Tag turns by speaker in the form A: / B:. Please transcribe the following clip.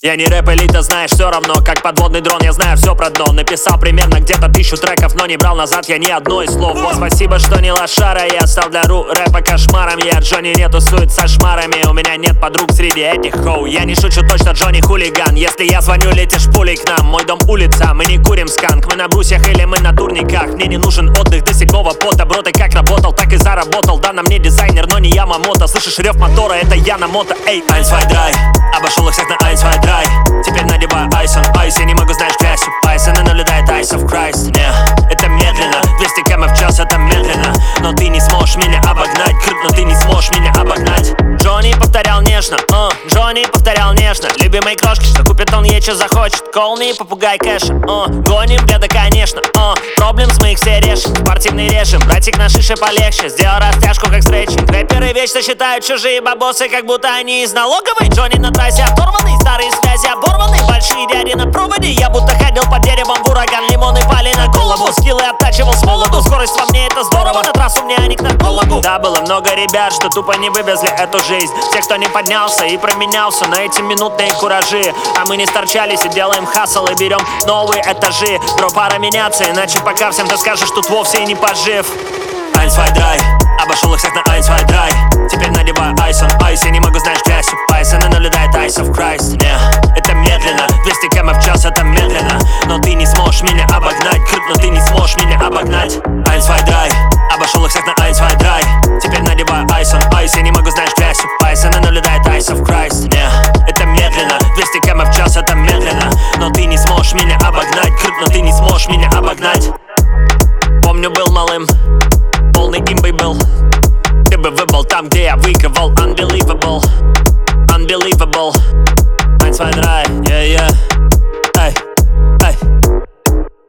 A: Я не рэп-элита, знаешь, все равно, как подводный дрон, я знаю все про дно. Написал примерно где-то 1000 треков, но не брал назад я ни одно из слов. Вот спасибо, что не лошара, я стал для рэпа кошмаром. Я Джонни не тусует со шмарами, у меня нет подруг среди этих хоу. Я не шучу точно, Джонни хулиган. Если я звоню, летишь пулей к нам. Мой дом улица, мы не курим сканк. Мы на брусьях или мы на турниках. Мне не нужен отдых до 7-го пота. Бро, ты как работал, так и заработал. Да, на мне дизайнер, но не Ямамото. Слышишь рев мотора, это я на мото. Эй, 1, 2, 3, обошел их всех на 1, 2, 3. Теперь надеваю айс on айс. Я не могу, знаешь, грязь упасть. Она налетает Ice of Christ. Не, это медленно, 200 км в час, это медленно. Но ты не сможешь меня обогнать. Но ты не сможешь меня обогнать. Джонни повторял нежно, Джонни повторял нежно. Любимые крошки, что купит он ей, что захочет. Call me, попугай кэша, гоним бреда, конечно, Проблемс мы их все решим, спортивный режим. Братик на шише полегче, сделал растяжку как стретчинг. Рэперы вечно считают чужие бабосы, как будто они из налоговой. Джонни на трассе оторванный, старые связи оборваны. Большие дяди на проводе, я будто ходил по деревам в ураган. Лимоны пали на голову, скиллы оттачивал с молоду. Скорость во мне, это здорово, на трассу мне, а не к наркологу. Да, было много ребят, что тупо не вывезли эту жизнь. Те, кто не поднялся и променялся на эти минутные куражи. А мы не сторчались и делаем хасл и берем новые этажи. Бро, пора меняться, иначе пока всем ты скажешь, тут вовсе и не пожив. 1, 2, 3, обошел их всех на 1, 2, 3. Теперь надеваю айс on айс. Я не могу, знаешь, грязь упасть. Она налетает Ice of Christ. Не, это медленно, 200 км в час, это медленно. Но ты не сможешь меня обогнать. Но ты не сможешь меня обогнать. 1, 2, 3, обошел их всех на 1, 2, 3. Теперь надеваю айс on айс. Я не могу, знаешь, грязь упасть. Она налетает Ice of Christ. Не, это медленно, 200 км в час, это медленно. Но ты не сможешь меня обогнать. Но ты не сможешь меня обогнать. Помню, был малым, полный имбой был. Ты бы выбыл там, где я выигрывал. Unbelievable, unbelievable. 1, 2, 3, yeah, yeah.